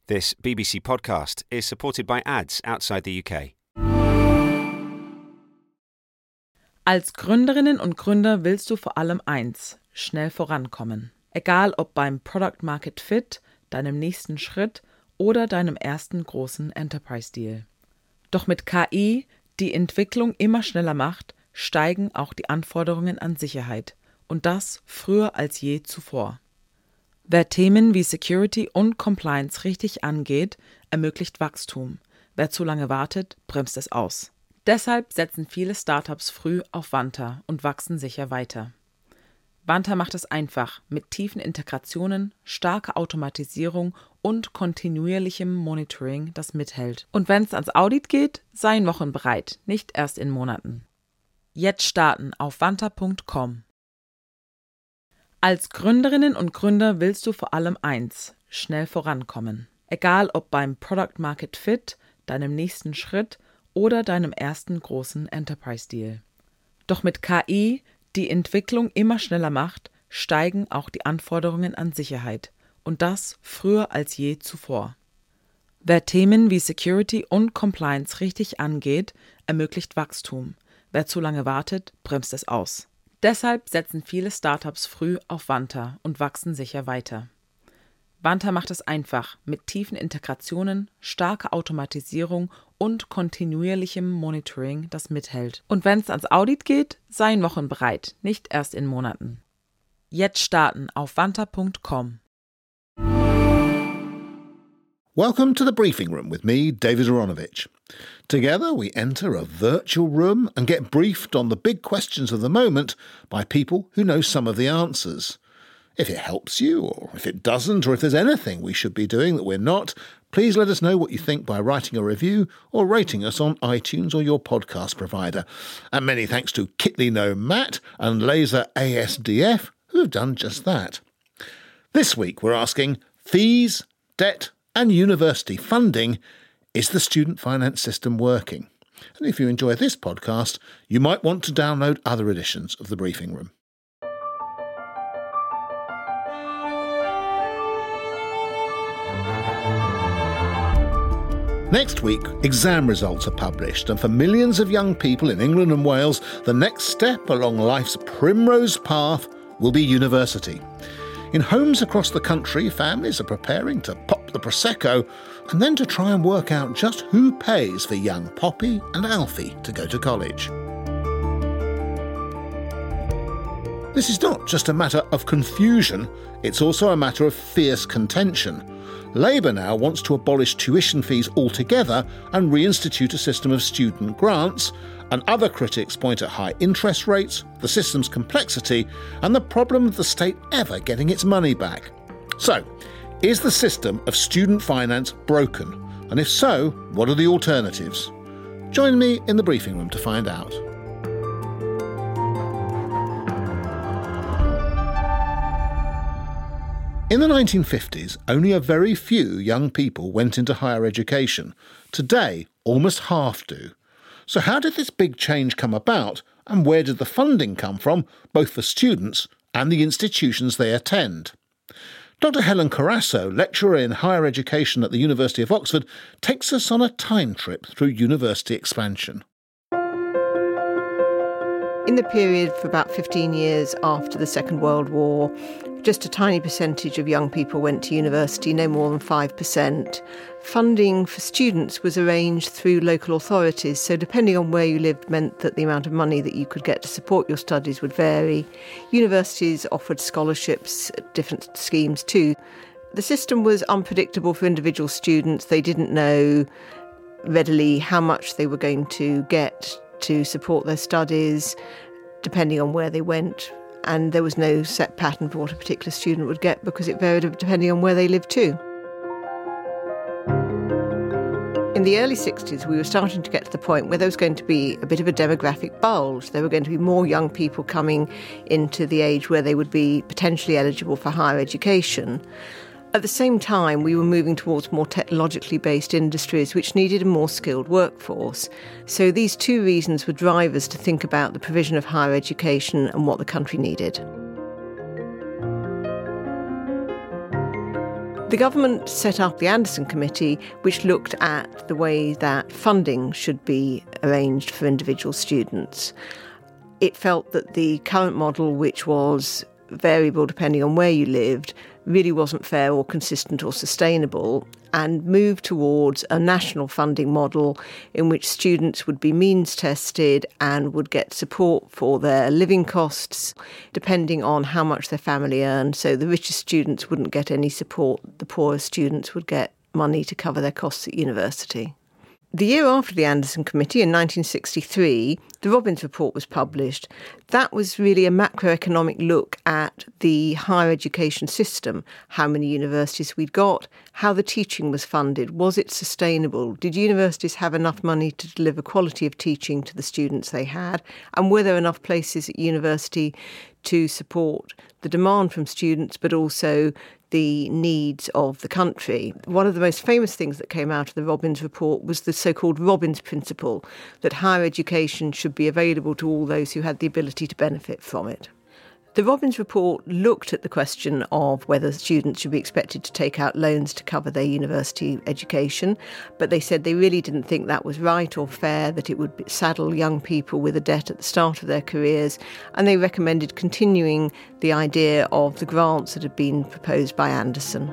This BBC podcast is supported by ads outside the UK. Als Gründerinnen und Gründer willst du vor allem eins: schnell vorankommen. Egal ob beim Product Market Fit, deinem nächsten Schritt oder deinem ersten großen Enterprise-Deal. Doch mit KI, die Entwicklung immer schneller macht, steigen auch die Anforderungen an Sicherheit. Und das früher als je zuvor. Wer Themen wie Security und Compliance richtig angeht, ermöglicht Wachstum. Wer zu lange wartet, bremst es aus. Deshalb setzen viele Startups früh auf Vanta und wachsen sicher weiter. Vanta macht es einfach mit tiefen Integrationen, starker Automatisierung und kontinuierlichem Monitoring, das mithält. Und wenn es ans Audit geht, seien Wochen bereit, nicht erst in Monaten. Jetzt starten auf vanta.com. Als Gründerinnen und Gründer willst du vor allem eins: schnell vorankommen. Egal ob beim Product Market Fit, deinem nächsten Schritt oder deinem ersten großen Enterprise-Deal. Doch mit KI, die Entwicklung immer schneller macht, steigen auch die Anforderungen an Sicherheit. Und das früher als je zuvor. Wer Themen wie Security und Compliance richtig angeht, ermöglicht Wachstum. Wer zu lange wartet, bremst es aus. Deshalb setzen viele Startups früh auf Vanta und wachsen sicher weiter. Vanta macht es einfach mit tiefen Integrationen, starker Automatisierung und kontinuierlichem Monitoring, das mithält. Und wenn es ans Audit geht, seien Wochen bereit, nicht erst in Monaten. Jetzt starten auf vanta.com. Welcome to the Briefing Room with me, David Aronovich. Together we enter a virtual room and get briefed on the big questions of the moment by people who know some of the answers. If it helps you, or if it doesn't, or if there's anything we should be doing that we're not, please let us know what you think by writing a review or rating us on iTunes or your podcast provider. And many thanks to Kitley No Matt and Laser ASDF who have done just that. This week we're asking fees, debt and university funding. Is the student finance system working? And if you enjoy this podcast, you might want to download other editions of The Briefing Room. Next week, exam results are published, and for millions of young people in England and Wales, the next step along life's primrose path will be university. In homes across the country, families are preparing to pop the Prosecco and then to try and work out just who pays for young Poppy and Alfie to go to college. This is not just a matter of confusion, it's also a matter of fierce contention. Labour now wants to abolish tuition fees altogether and reinstitute a system of student grants, and other critics point at high interest rates, the system's complexity, and the problem of the state ever getting its money back. So, is the system of student finance broken? And if so, what are the alternatives? Join me in the briefing room to find out. In the 1950s, only a very few young people went into higher education. Today, almost half do. So how did this big change come about, and where did the funding come from, both for students and the institutions they attend? Dr. Helen Carasso, lecturer in higher education at the University of Oxford, takes us on a time trip through university expansion. In the period for about 15 years after the Second World War, just a tiny percentage of young people went to university, no more than 5%. Funding for students was arranged through local authorities, so depending on where you lived meant that the amount of money that you could get to support your studies would vary. Universities offered scholarships, different schemes too. The system was unpredictable for individual students. They didn't know readily how much they were going to get to support their studies, depending on where they went. And there was no set pattern for what a particular student would get because it varied depending on where they lived too. In the early 60s, we were starting to get to the point where there was going to be a bit of a demographic bulge. There were going to be more young people coming into the age where they would be potentially eligible for higher education. At the same time, we were moving towards more technologically based industries which needed a more skilled workforce. So these two reasons were drivers to think about the provision of higher education and what the country needed. The government set up the Anderson Committee, which looked at the way that funding should be arranged for individual students. It felt that the current model, which was variable depending on where you lived, really wasn't fair or consistent or sustainable, and moved towards a national funding model in which students would be means tested and would get support for their living costs depending on how much their family earned. So the richest students wouldn't get any support, the poorest students would get money to cover their costs at university. The year after the Anderson Committee, in 1963, the Robbins Report was published. That was really a macroeconomic look at the higher education system, how many universities we'd got, how the teaching was funded, was it sustainable, did universities have enough money to deliver quality of teaching to the students they had, and were there enough places at university to support the demand from students but also the needs of the country. One of the most famous things that came out of the Robbins Report was the so-called Robbins Principle, that higher education should be available to all those who had the ability to benefit from it. The Robbins Report looked at the question of whether students should be expected to take out loans to cover their university education, but they said they really didn't think that was right or fair, that it would saddle young people with a debt at the start of their careers, and they recommended continuing the idea of the grants that had been proposed by Anderson.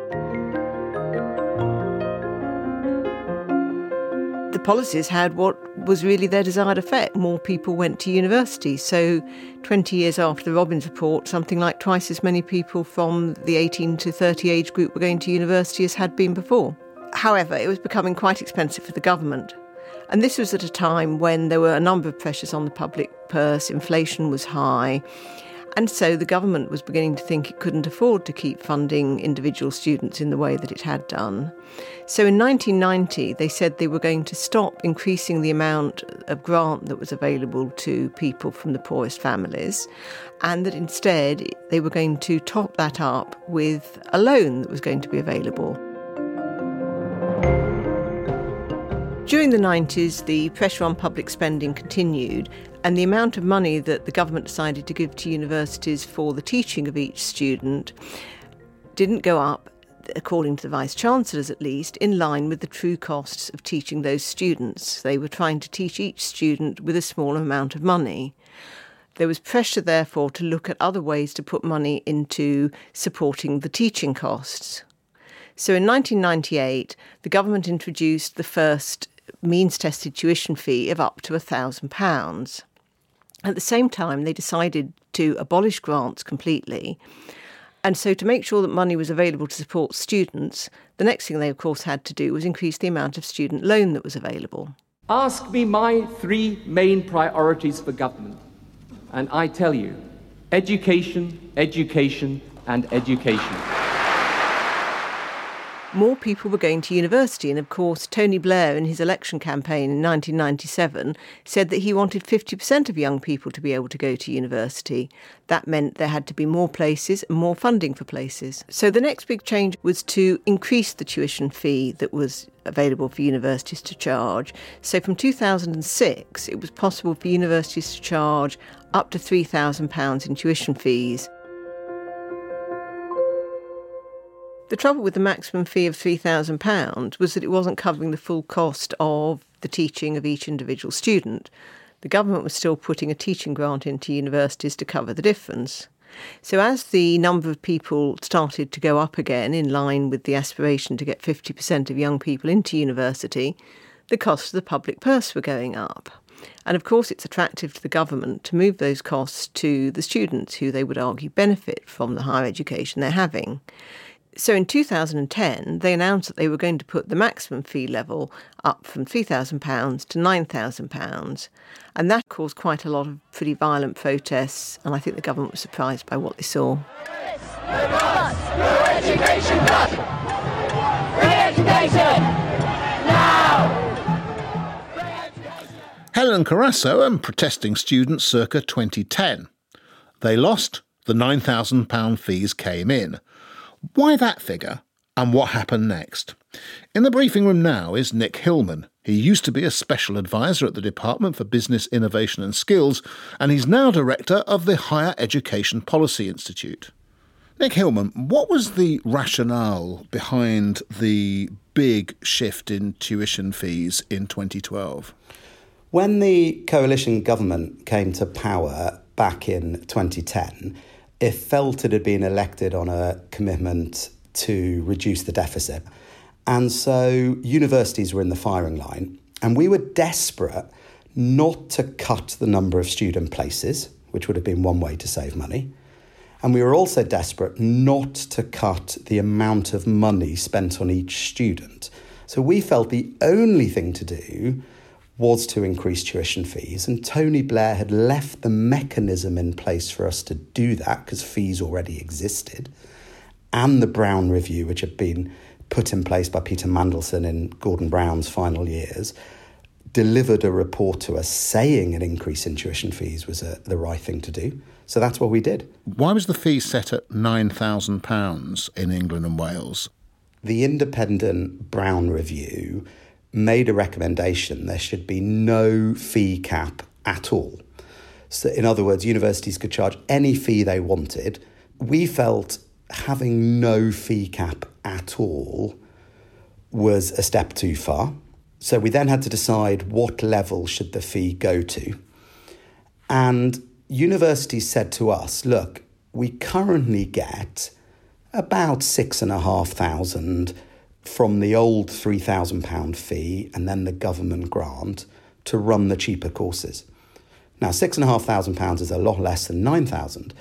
The policies had what was really their desired effect. More people went to university. So 20 years after the Robbins Report, something like twice as many people from the 18 to 30 age group were going to university as had been before. However, it was becoming quite expensive for the government. And this was at a time when there were a number of pressures on the public purse, inflation was high, and so the government was beginning to think it couldn't afford to keep funding individual students in the way that it had done. So in 1990, they said they were going to stop increasing the amount of grant that was available to people from the poorest families, and that instead they were going to top that up with a loan that was going to be available. During the 90s, the pressure on public spending continued, and the amount of money that the government decided to give to universities for the teaching of each student didn't go up, according to the Vice-Chancellors at least, in line with the true costs of teaching those students. They were trying to teach each student with a smaller amount of money. There was pressure, therefore, to look at other ways to put money into supporting the teaching costs. So in 1998, the government introduced the first means-tested tuition fee of up to £1,000. At the same time, they decided to abolish grants completely. And so to make sure that money was available to support students, the next thing they, of course, had to do was increase the amount of student loan that was available. Ask me my three main priorities for government, and I tell you, education, education, and education. More people were going to university, and of course Tony Blair in his election campaign in 1997 said that he wanted 50% of young people to be able to go to university. That meant there had to be more places and more funding for places. So the next big change was to increase the tuition fee that was available for universities to charge. So from 2006 it was possible for universities to charge up to £3,000 in tuition fees. The trouble with the maximum fee of £3,000 was that it wasn't covering the full cost of the teaching of each individual student. The government was still putting a teaching grant into universities to cover the difference. So as the number of people started to go up again, in line with the aspiration to get 50% of young people into university, the costs of the public purse were going up. And of course it's attractive to the government to move those costs to the students who they would argue benefit from the higher education they're having. So in 2010, they announced that they were going to put the maximum fee level up from £3,000 to £9,000. And that caused quite a lot of pretty violent protests, and I think the government was surprised by what they saw. Helen Carasso and protesting students circa 2010. They lost, the £9,000 fees came in. Why that figure, and what happened next? In the briefing room now is Nick Hillman. He used to be a special advisor at the Department for Business, Innovation and Skills, and he's now director of the Higher Education Policy Institute. Nick Hillman, what was the rationale behind the big shift in tuition fees in 2012? When the coalition government came to power back in 2010, it felt it had been elected on a commitment to reduce the deficit. And so universities were in the firing line, and we were desperate not to cut the number of student places, which would have been one way to save money. And we were also desperate not to cut the amount of money spent on each student. So we felt the only thing to do was to increase tuition fees. And Tony Blair had left the mechanism in place for us to do that because fees already existed. And the Brown Review, which had been put in place by Peter Mandelson in Gordon Brown's final years, delivered a report to us saying an increase in tuition fees was the right thing to do. So that's what we did. Why was the fee set at £9,000 in England and Wales? The independent Brown Review made a recommendation there should be no fee cap at all. So in other words, universities could charge any fee they wanted. We felt having no fee cap at all was a step too far. So we then had to decide what level should the fee go to. And universities said to us, look, we currently get about £6,500 from the old £3,000 fee and then the government grant to run the cheaper courses. Now, £6,500 is a lot less than £9,000,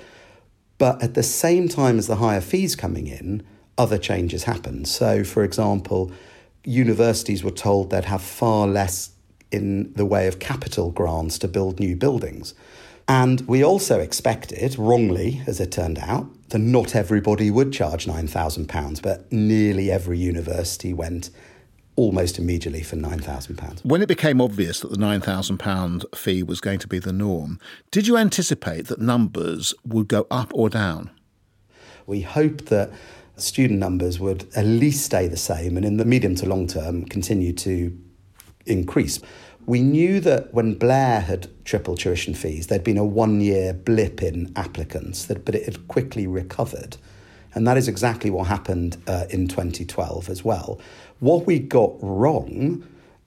but at the same time as the higher fees coming in, other changes happened. So, for example, universities were told they'd have far less in the way of capital grants to build new buildings. And we also expected, wrongly as it turned out, that not everybody would charge £9,000, but nearly every university went almost immediately for £9,000. When it became obvious that the £9,000 fee was going to be the norm, did you anticipate that numbers would go up or down? We hoped that student numbers would at least stay the same and in the medium to long term continue to increase. We knew that when Blair had tripled tuition fees, there'd been a 1-year blip in applicants, but it had quickly recovered. And that is exactly what happened in 2012 as well. What we got wrong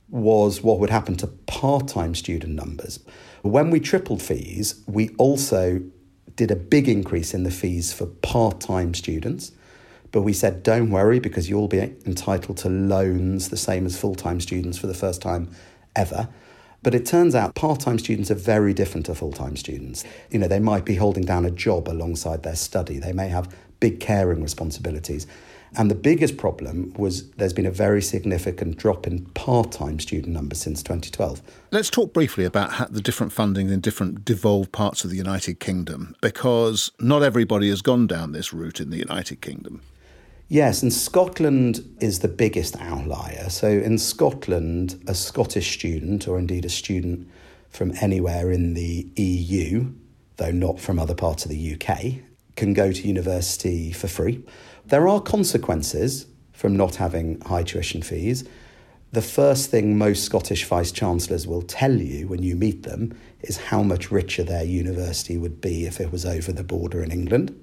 was what would happen to part-time student numbers. When we tripled fees, we also did a big increase in the fees for part-time students. But we said, don't worry, because you'll be entitled to loans the same as full-time students for the first time ever. But it turns out part-time students are very different to full-time students. You know, they might be holding down a job alongside their study. They may have big caring responsibilities. And the biggest problem was there's been a very significant drop in part-time student numbers since 2012. Let's talk briefly about the different funding in different devolved parts of the United Kingdom, because not everybody has gone down this route in the United Kingdom. Yes, and Scotland is the biggest outlier. So in Scotland, a Scottish student, or indeed a student from anywhere in the EU, though not from other parts of the UK, can go to university for free. There are consequences from not having high tuition fees. The first thing most Scottish vice-chancellors will tell you when you meet them is how much richer their university would be if it was over the border in England.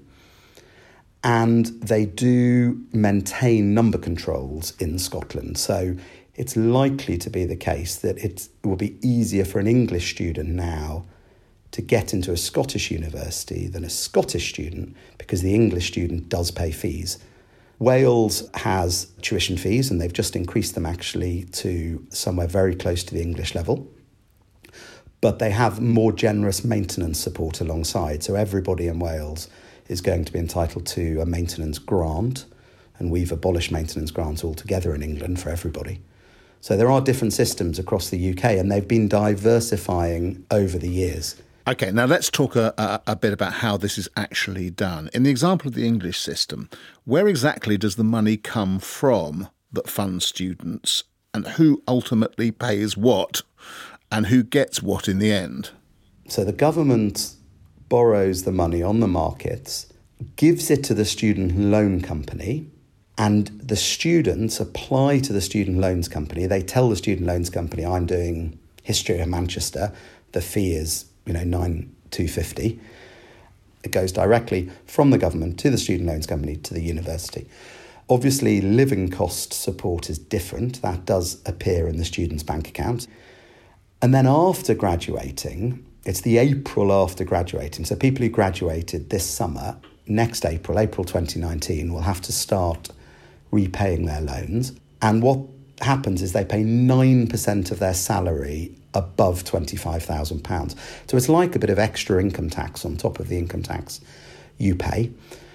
And they do maintain number controls in Scotland. So it's likely to be the case that it will be easier for an English student now to get into a Scottish university than a Scottish student because the English student does pay fees. Wales has tuition fees, and they've just increased them actually to somewhere very close to the English level. But they have more generous maintenance support alongside. So everybody in Wales is going to be entitled to a maintenance grant, and we've abolished maintenance grants altogether in England for everybody. So there are different systems across the UK, and they've been diversifying over the years. OK, now let's talk a bit about how this is actually done. In the example of the English system, where exactly does the money come from that funds students, and who ultimately pays what, and who gets what in the end? So the government borrows the money on the markets, gives it to the student loan company, and the students apply to the student loans company. They tell the student loans company, I'm doing history of Manchester, the fee is, £9,250. It goes directly from the government to the student loans company to the university. Obviously, living cost support is different. That does appear in the student's bank account. And then after graduating, it's the April after graduating. So people who graduated this summer, next April 2019, will have to start repaying their loans. And what happens is they pay 9% of their salary above £25,000. So it's like a bit of extra income tax on top of the income tax you pay.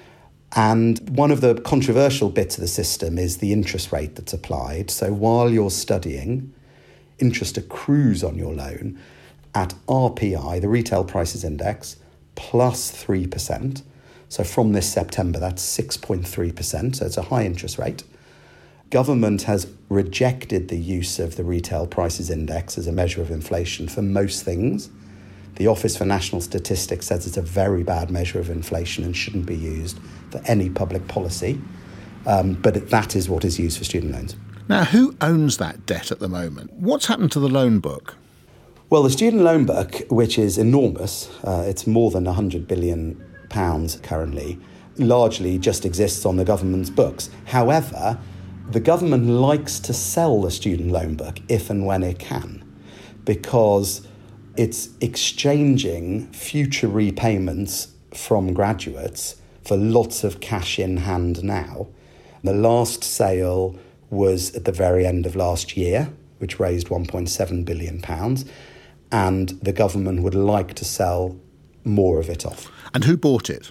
And one of the controversial bits of the system is the interest rate that's applied. So while you're studying, interest accrues on your loan at RPI, the Retail Prices Index, plus 3%. So from this September, that's 6.3%. So it's a high interest rate. Government has rejected the use of the Retail Prices Index as a measure of inflation for most things. The Office for National Statistics says it's a very bad measure of inflation and shouldn't be used for any public policy. But that is what is used for student loans. Now, who owns that debt at the moment? What's happened to the loan book? Well, the student loan book, which is enormous, it's more than £100 billion currently, largely just exists on the government's books. However, the government likes to sell the student loan book if and when it can, because it's exchanging future repayments from graduates for lots of cash in hand now. The last sale was at the very end of last year, which raised £1.7 billion, and the government would like to sell more of it off. And who bought it?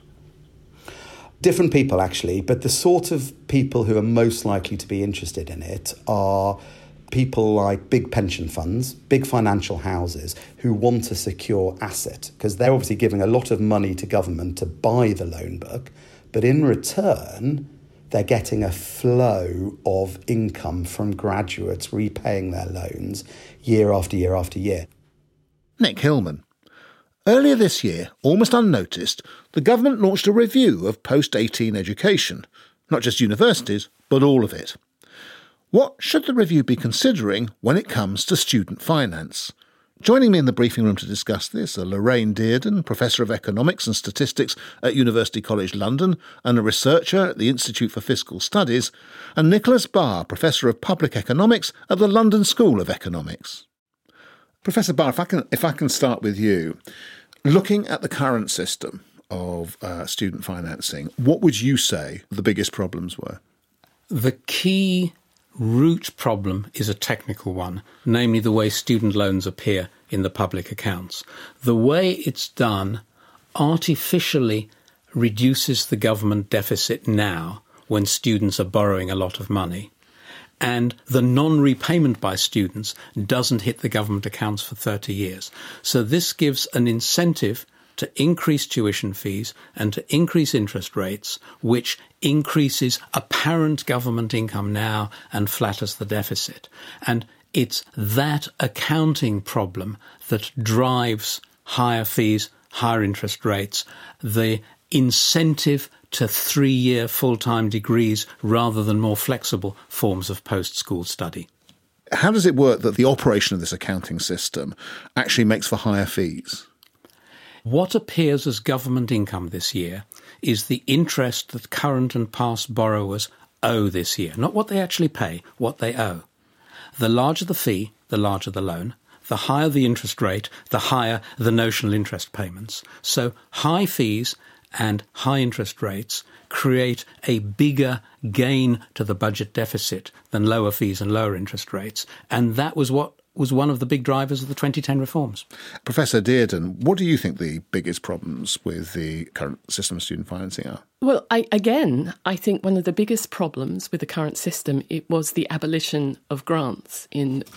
Different people, actually, but the sort of people who are most likely to be interested in it are people like big pension funds, big financial houses who want a secure asset, because they're obviously giving a lot of money to government to buy the loan book, but in return, they're getting a flow of income from graduates repaying their loans year after year after year. Nick Hillman. Earlier this year, almost unnoticed, the government launched a review of post-18 education, not just universities, but all of it. What should the review be considering when it comes to student finance? Joining me in the briefing room to discuss this are Lorraine Dearden, Professor of Economics and Statistics at University College London and a researcher at the Institute for Fiscal Studies, and Nicholas Barr, Professor of Public Economics at the London School of Economics. Professor Barr, if I can start with you. Looking at the current system of student financing, what would you say the biggest problems were? The key root problem is a technical one, namely the way student loans appear in the public accounts. The way it's done artificially reduces the government deficit now when students are borrowing a lot of money. And the non-repayment by students doesn't hit the government accounts for 30 years. So this gives an incentive to increase tuition fees and to increase interest rates, which increases apparent government income now and flatters the deficit. And it's that accounting problem that drives higher fees, higher interest rates, the incentive to 3-year full-time degrees rather than more flexible forms of post-school study. How does it work that the operation of this accounting system actually makes for higher fees? What appears as government income this year is the interest that current and past borrowers owe this year, not what they actually pay, what they owe. The larger the fee, the larger the loan. The higher the interest rate, the higher the notional interest payments. So high fees and high interest rates create a bigger gain to the budget deficit than lower fees and lower interest rates. And that was what was one of the big drivers of the 2010 reforms. Professor Dearden, what do you think the biggest problems with the current system of student financing are? Well, I think one of the biggest problems with the current system, it was the abolition of grants in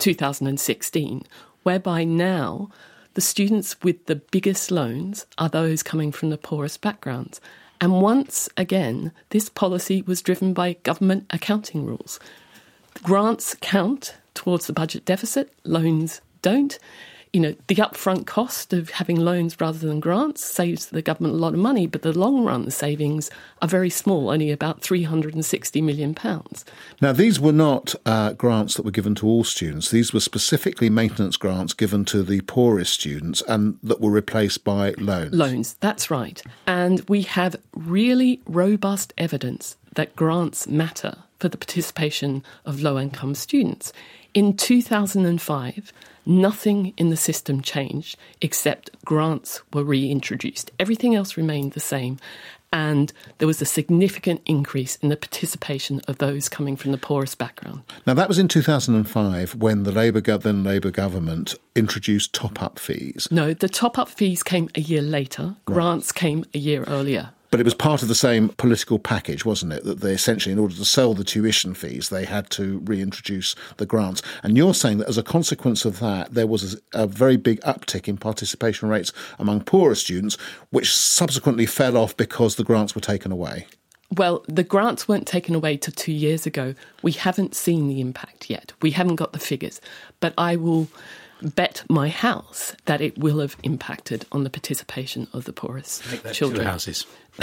2016, whereby now the students with the biggest loans are those coming from the poorest backgrounds. And once again, this policy was driven by government accounting rules. Grants count towards the budget deficit, loans don't. the upfront cost of having loans rather than grants saves the government a lot of money, but the long-run savings are very small, only about £360 million. Now, these were not grants that were given to all students. These were specifically maintenance grants given to the poorest students and that were replaced by loans. Loans, that's right. And we have really robust evidence that grants matter for the participation of low-income students. In 2005, nothing in the system changed except grants were reintroduced. Everything else remained the same. And there was a significant increase in the participation of those coming from the poorest background. Now, that was in 2005 when the Labour government introduced top-up fees. No, the top-up fees came a year later. Grants came a year earlier. But it was part of the same political package, wasn't it? That they essentially, in order to sell the tuition fees, they had to reintroduce the grants. And you're saying that as a consequence of that, there was a very big uptick in participation rates among poorer students, which subsequently fell off because the grants were taken away. Well, the grants weren't taken away till 2 years ago. We haven't seen the impact yet. We haven't got the figures. But I will bet my house that it will have impacted on the participation of the poorest children. 2 houses.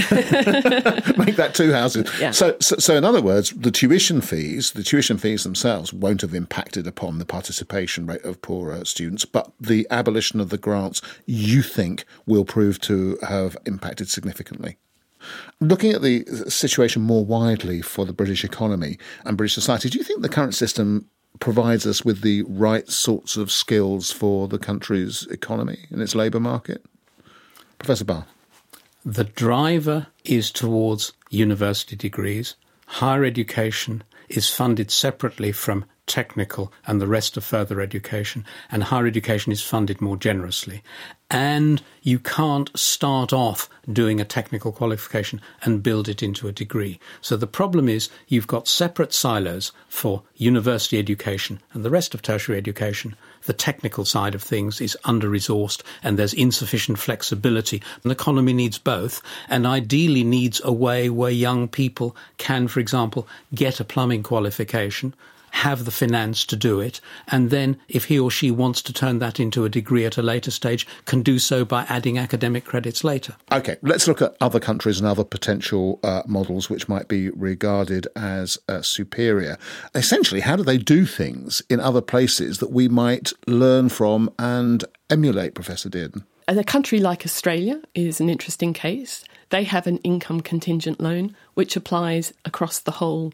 Make that 2 houses. Yeah. So in other words, the tuition fees themselves won't have impacted upon the participation rate of poorer students, but the abolition of the grants, you think, will prove to have impacted significantly. Looking at the situation more widely for the British economy and British society, do you think the current system provides us with the right sorts of skills for the country's economy and its labour market? Professor Barr. The driver is towards university degrees. Higher education is funded separately from technical and the rest of further education, and higher education is funded more generously. And you can't start off doing a technical qualification and build it into a degree. So the problem is you've got separate silos for university education and the rest of tertiary education. The technical side of things is under-resourced and there's insufficient flexibility. An economy needs both and ideally needs a way where young people can, for example, get a plumbing qualification, have the finance to do it, and then if he or she wants to turn that into a degree at a later stage, can do so by adding academic credits later. OK, let's look at other countries and other potential models which might be regarded as superior. Essentially, how do they do things in other places that we might learn from and emulate, Professor Dearden? A country like Australia is an interesting case. They have an income contingent loan which applies across the whole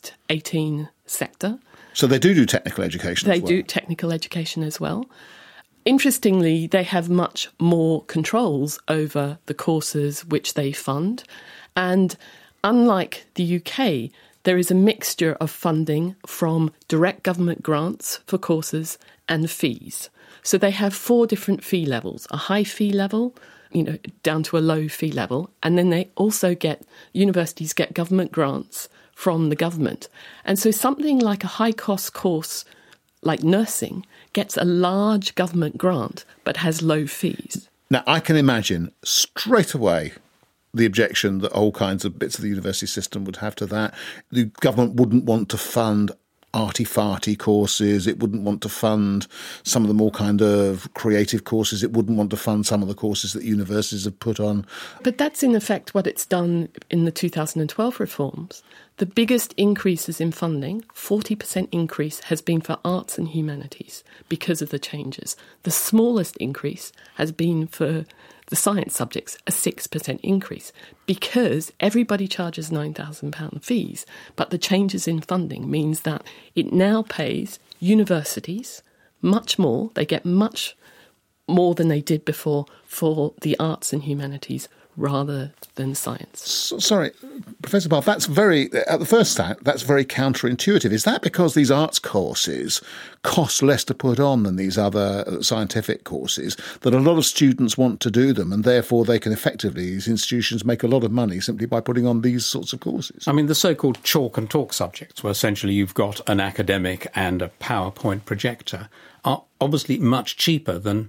post-18 sector. So they do technical education as well? They do technical education as well. Interestingly, they have much more controls over the courses which they fund. And unlike the UK, there is a mixture of funding from direct government grants for courses and fees. So they have 4 different fee levels, a high fee level, down to a low fee level. And then they also universities get government grants from the government. And so something like a high-cost course like nursing gets a large government grant but has low fees. Now, I can imagine straight away the objection that all kinds of bits of the university system would have to that. The government wouldn't want to fund arty-farty courses. It wouldn't want to fund some of the more kind of creative courses. It wouldn't want to fund some of the courses that universities have put on. But that's in effect what it's done in the 2012 reforms. The biggest increases in funding, 40% increase, has been for arts and humanities because of the changes. The smallest increase has been for the science subjects, a 6% increase, because everybody charges £9,000 fees. But the changes in funding means that it now pays universities much more. They get much more than they did before for the arts and humanities rather than science. Sorry, Professor Barr, that's very, at the first sight, that's very counterintuitive. Is that because these arts courses cost less to put on than these other scientific courses, that a lot of students want to do them and therefore they can effectively, these institutions, make a lot of money simply by putting on these sorts of courses? I mean, the so-called chalk and talk subjects, where essentially you've got an academic and a PowerPoint projector, are obviously much cheaper than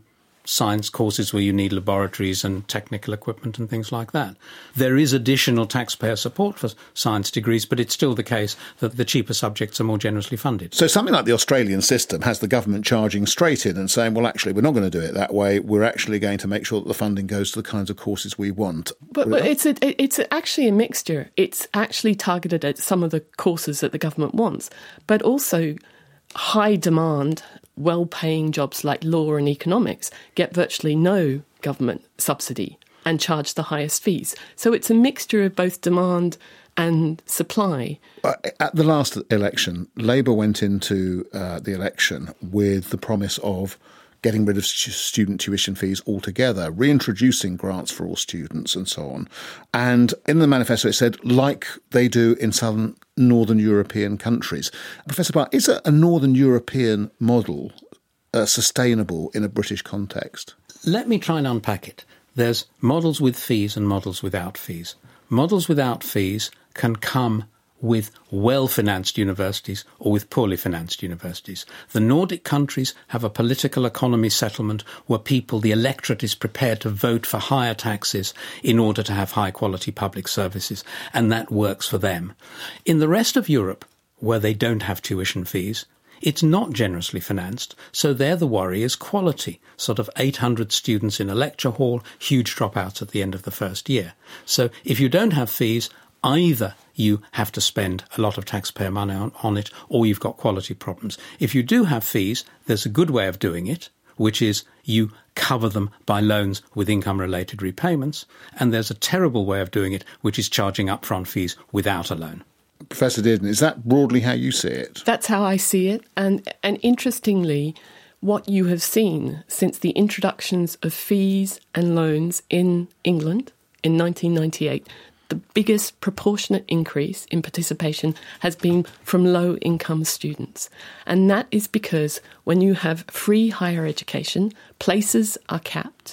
science courses where you need laboratories and technical equipment and things like that. There is additional taxpayer support for science degrees, but it's still the case that the cheaper subjects are more generously funded. So something like the Australian system has the government charging straight in and saying, well, actually, we're not going to do it that way. We're actually going to make sure that the funding goes to the kinds of courses we want. But it's actually a mixture. It's actually targeted at some of the courses that the government wants, but also high demand, well-paying jobs like law and economics get virtually no government subsidy and charge the highest fees. So it's a mixture of both demand and supply. At the last election, Labour went into the election with the promise of getting rid of student tuition fees altogether, reintroducing grants for all students and so on. And in the manifesto it said, like they do in southern Northern European countries. Professor Bart, is a Northern European model sustainable in a British context? Let me try and unpack it. There's models with fees and models without fees. Models without fees can come with well-financed universities or with poorly financed universities. The Nordic countries have a political economy settlement where the electorate is prepared to vote for higher taxes in order to have high-quality public services, and that works for them. In the rest of Europe, where they don't have tuition fees, it's not generously financed, so there the worry is quality, sort of 800 students in a lecture hall, huge dropouts at the end of the first year. So if you don't have fees, either you have to spend a lot of taxpayer money on it, or you've got quality problems. If you do have fees, there's a good way of doing it, which is you cover them by loans with income-related repayments, and there's a terrible way of doing it, which is charging upfront fees without a loan. Professor Dearden, is that broadly how you see it? That's how I see it. And interestingly, what you have seen since the introductions of fees and loans in England in 1998, the biggest proportionate increase in participation has been from low-income students. And that is because when you have free higher education, places are capped,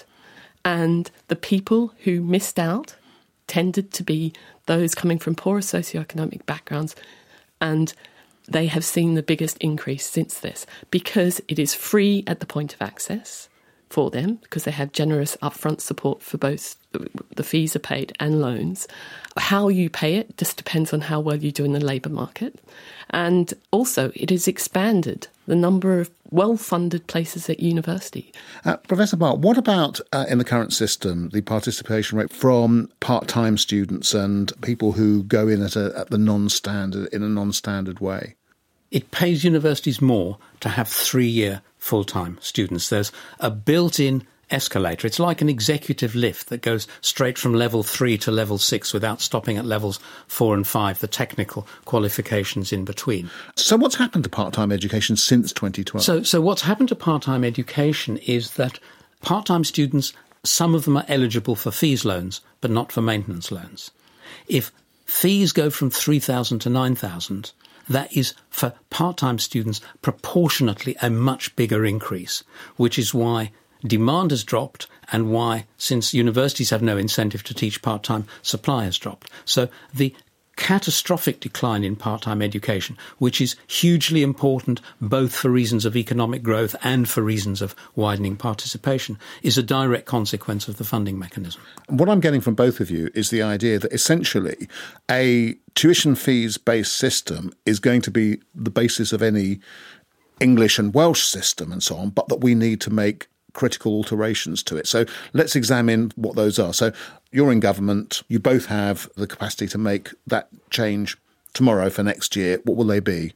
and the people who missed out tended to be those coming from poorer socioeconomic backgrounds, and they have seen the biggest increase since this because it is free at the point of access for them, because they have generous upfront support for both the fees are paid and loans. How you pay it just depends on how well you do in the labour market. And also it has expanded the number of well-funded places at university. Professor Bart, what about in the current system, the participation rate from part-time students and people who go in at the non-standard, in a non-standard way? It pays universities more to have 3-year full-time students. There's a built-in escalator. It's like an executive lift that goes straight from level 3 to level 6 without stopping at levels 4 and 5, the technical qualifications in between. So what's happened to part-time education since 2012? So what's happened to part-time education is that part-time students, some of them are eligible for fees loans, but not for maintenance loans. If fees go from 3,000 to 9,000, that is, for part-time students, proportionately a much bigger increase, which is why demand has dropped and why, since universities have no incentive to teach part-time, supply has dropped. So the catastrophic decline in part-time education, which is hugely important both for reasons of economic growth and for reasons of widening participation, is a direct consequence of the funding mechanism. What I'm getting from both of you is the idea that essentially a tuition fees-based system is going to be the basis of any English and Welsh system and so on, but that we need to make critical alterations to it. So let's examine what those are. So you're in government, you both have the capacity to make that change tomorrow for next year. What will they be?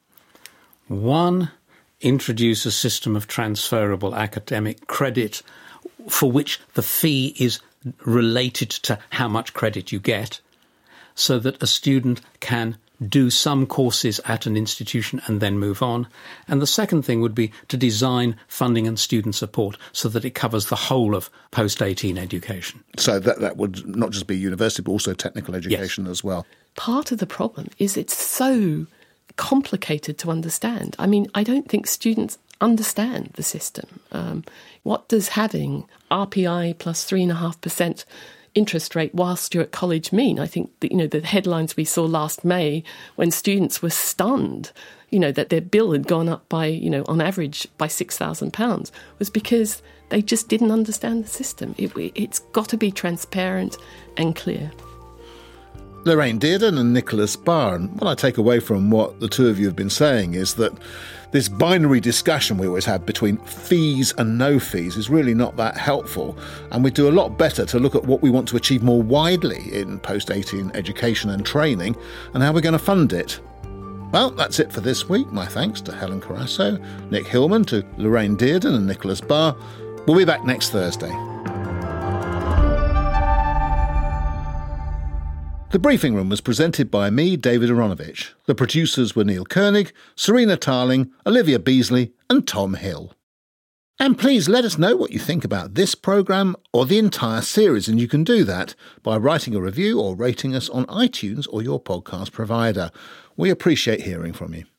1, introduce a system of transferable academic credit for which the fee is related to how much credit you get, so that a student can do some courses at an institution and then move on. And the second thing would be to design funding and student support so that it covers the whole of post-18 education. So that would not just be university, but also technical education as well. Part of the problem is it's so complicated to understand. I mean, I don't think students understand the system. What does having RPI plus 3.5% interest rate whilst you're at college mean? I think that, the headlines we saw last May when students were stunned that their bill had gone up by, on average by £6,000 was because they just didn't understand the system. It's got to be transparent and clear. Lorraine Dearden and Nicholas Barr. And what I take away from what the two of you have been saying is that this binary discussion we always have between fees and no fees is really not that helpful, and we do a lot better to look at what we want to achieve more widely in post-18 education and training and how we're going to fund it. Well, that's it for this week. My thanks to Helen Carasso, Nick Hillman, to Lorraine Dearden and Nicholas Barr. We'll be back next Thursday. The Briefing Room was presented by me, David Aronovich. The producers were Neil Koenig, Serena Tarling, Olivia Beasley and Tom Hill. And please let us know what you think about this programme or the entire series, and you can do that by writing a review or rating us on iTunes or your podcast provider. We appreciate hearing from you.